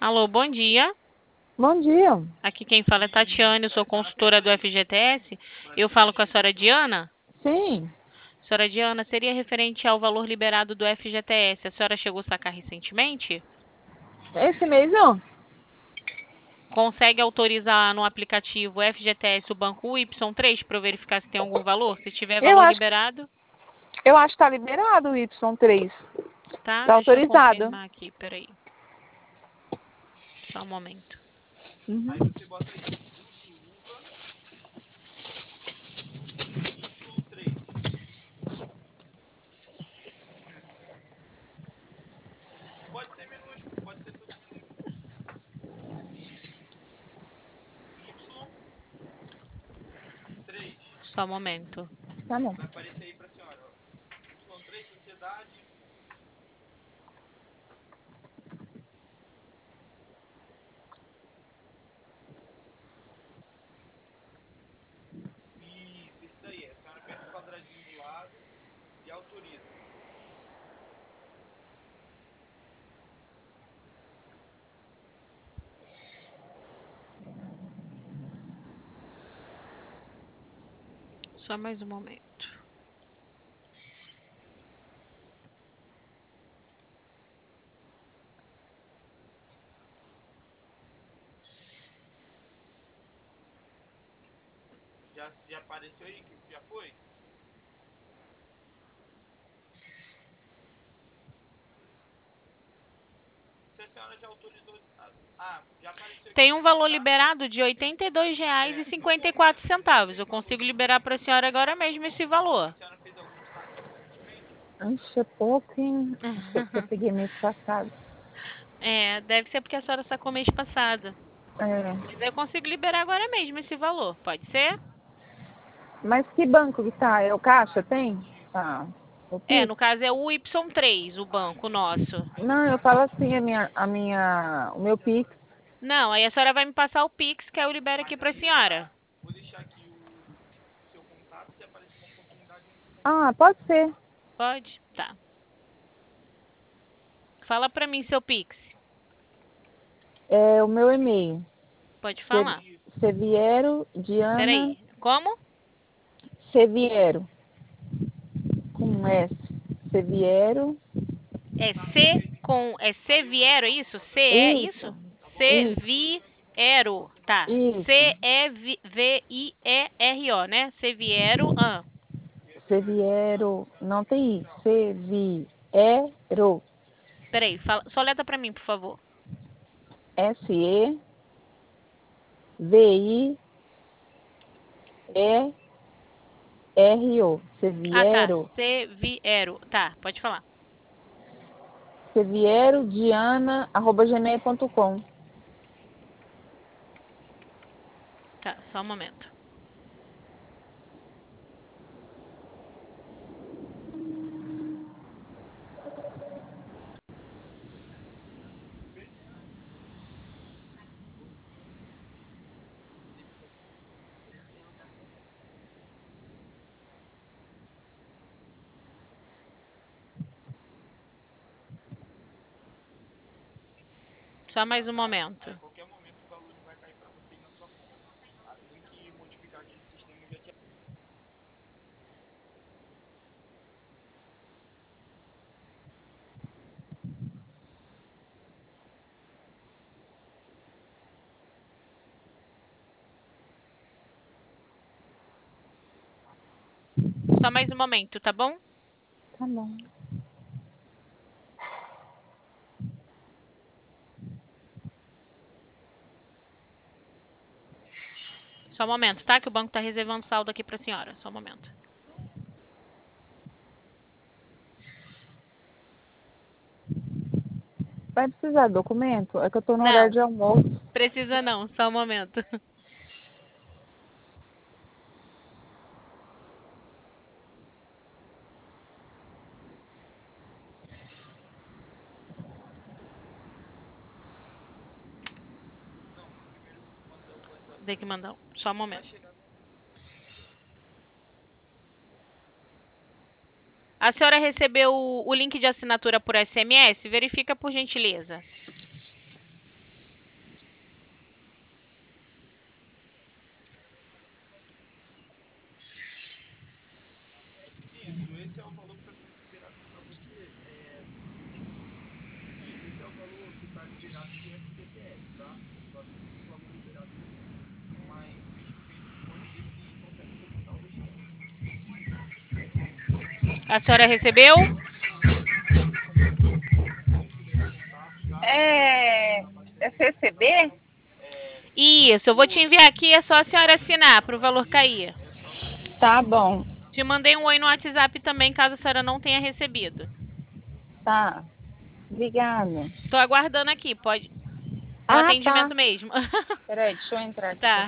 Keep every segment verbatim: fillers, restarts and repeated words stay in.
Alô, bom dia. Bom dia. Aqui quem fala é Tatiane, eu sou consultora do F G T S. Eu falo com a senhora Diana. Sim, Senhora Diana, seria referente ao valor liberado do F G T S. A senhora chegou a sacar recentemente? esse mês não. Consegue autorizar no aplicativo F G T S o banco Y três para eu verificar se tem algum valor? Se tiver Eu valor acho, liberado, eu acho que tá liberado o Y três. tá? Tá Deixa eu autorizado. confirmar aqui, peraí. Só um momento. Uhum. Só um momento. Tá bom. Só mais um momento. Tem um valor liberado de oitenta e dois reais e cinquenta e quatro centavos. Eu consigo liberar para a senhora agora mesmo esse valor. Ixi, é pouco, hein? Acho que eu peguei mês passado. É, deve ser porque a senhora sacou mês passado. É. Mas eu consigo liberar agora mesmo esse valor, pode ser? Mas que banco que tá? É o Caixa, tem? Tá. O É, Pix? no caso é o Y três, o banco nosso. Não, eu falo assim, a minha, a minha, o meu Pix. Não, aí a senhora vai me passar o Pix que eu libero aqui para a senhora. Ah, pode ser. Pode? Tá. Fala para mim seu Pix. É o meu e-mail. Pode Se- falar. Seviero, Diana, Peraí, como? Seviero, com S. Seviero, É C com. É Seviero, é isso? C é isso, isso? isso, Seviero. Tá. isso. C-E-V-I-E-R-O, né? Seviero. Ah, Seviero, não tem I. Seviero. peraí, fala, só letra pra mim, por favor. S-E-V-I-E-R-O. Ah, tá. Seviero. Seviero. Tá, pode falar. Seviero, Diana, arroba gmail ponto com. Tá, só um momento. Só mais um momento. Só mais um momento, tá bom? Tá bom. Só um momento, tá? Que o banco tá reservando saldo aqui pra senhora. Só um momento. Vai precisar de documento? É que eu tô no horário Não, de almoço. precisa não. Só um momento. Tem que mandar. Só um momento. A senhora recebeu o, o link de assinatura por S M S? Verifica por gentileza. A senhora recebeu? É, é C C B? Isso, eu vou te enviar aqui, é só a senhora assinar para o valor cair. Tá bom. Te mandei um oi no WhatsApp também, caso a senhora não tenha recebido. Tá. Obrigada. Tô aguardando aqui, pode. No Ah, tá. atendimento mesmo. Peraí, deixa eu entrar aqui. Tá.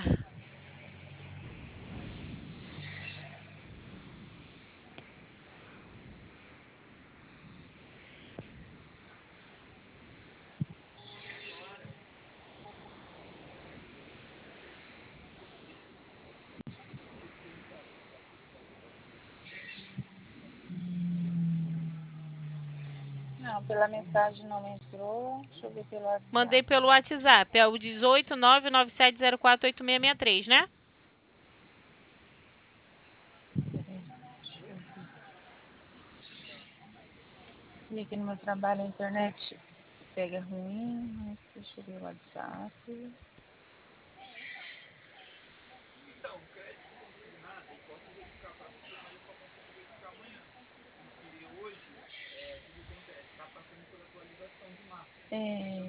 Não, pela mensagem não entrou. Deixa eu ver pelo WhatsApp. Mandei pelo WhatsApp, é o dezoito nove nove sete zero quatro oito seis seis três, né? E aqui no meu trabalho a internet pega ruim, mas deixa eu ver o WhatsApp. É...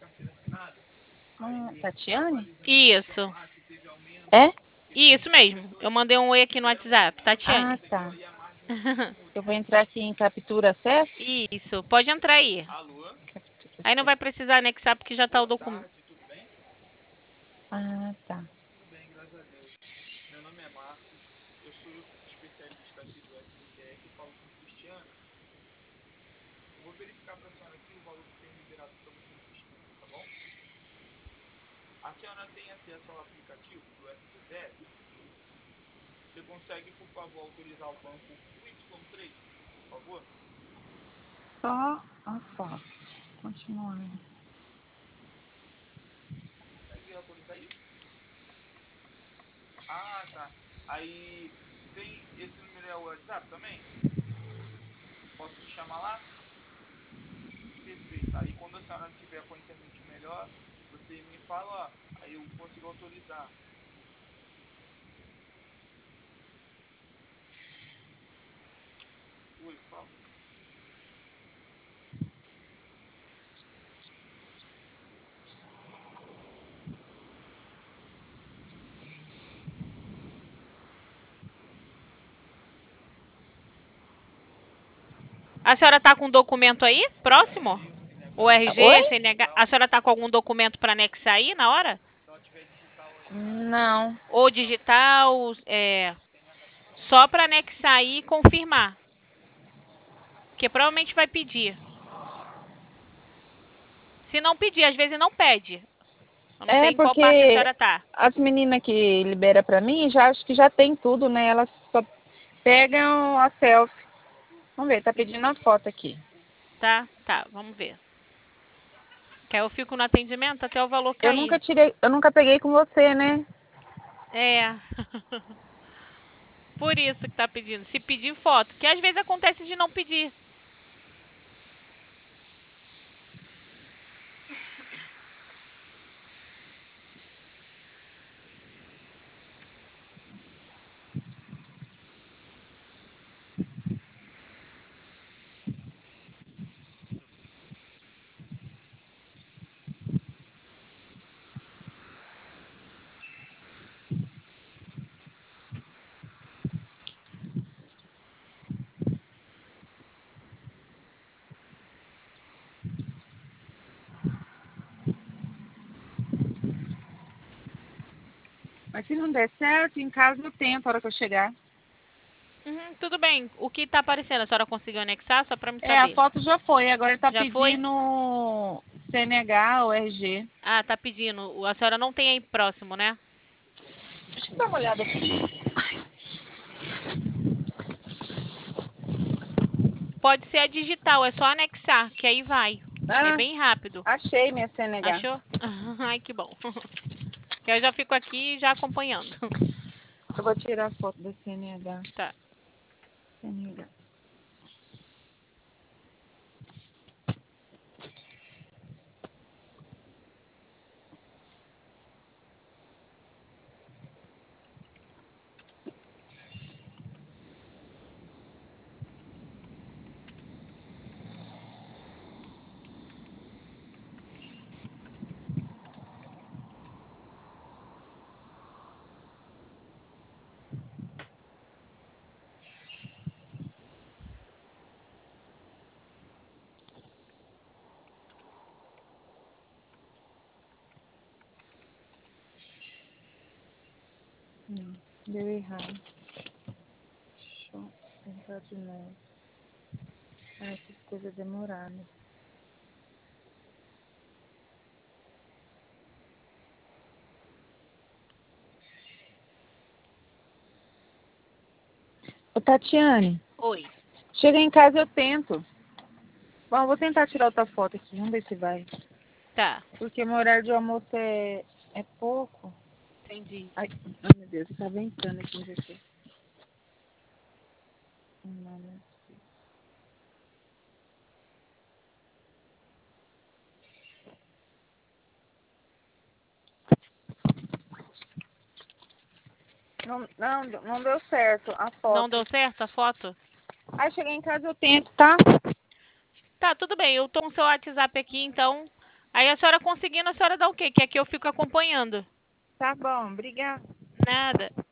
Ah, Tatiane? Isso. É? Isso mesmo. Eu mandei um oi aqui no WhatsApp, Ah, Tatiane. tá. Eu vou entrar aqui em captura acesso? Isso, pode entrar aí. Captura Aí não vai acesso. precisar anexar porque já tá o documento. Ah, tá. Só a foto. Continuando. A senhora tá com um documento aí, próximo? O R G, Oi? C N H. A senhora tá com algum documento para anexar aí na hora? Não. Ou digital, é, só para anexar aí e confirmar. Porque provavelmente vai pedir. Se não pedir, às vezes não pede. Eu não sei É em qual parte a porque senhora tá. as meninas que libera pra mim já acho que já tem tudo, né? Elas só pegam a selfie. Vamos ver, tá pedindo a foto aqui. Tá, tá, vamos ver. Que aí eu fico no atendimento até o valor Eu cair. nunca tirei, eu nunca peguei com você, né? É. Por isso que tá pedindo. Se pedir foto, que às vezes acontece de não pedir. Mas se não der certo, em casa eu tento a hora que eu chegar. Uhum, tudo bem. O que tá aparecendo? A senhora conseguiu anexar só para me É, a saber? foto já foi, agora ele tá Já foi? pedindo C N H ou R G. Ah, tá pedindo. A senhora não tem aí próximo, né? Deixa eu dar uma olhada aqui. Pode ser a digital, é só anexar, que aí vai. É Ah, bem rápido. achei minha C N H. Achou? Ai, que bom. Que eu já fico aqui já acompanhando. Eu vou tirar a foto da C N H. Tá. C N H. Deu errado. Deixa eu tentar de novo. Ah, essas coisas demoradas. Ô, Tatiane, Oi. chega em casa eu tento. Bom, eu vou tentar tirar outra foto aqui. Vamos ver se vai. Tá. Porque meu horário de almoço é, é pouco. Entendi. Ai, ai, meu Deus, tá ventando aqui em você. Não, não. Não, não, não deu certo a Não foto. deu certo a foto? Aí cheguei em casa eu tento, tá? Tá, tudo bem. Eu tô com o seu WhatsApp aqui, então. Aí a senhora conseguindo, a senhora dá o quê? Que aqui eu fico acompanhando. Tá bom, obrigada. Nada.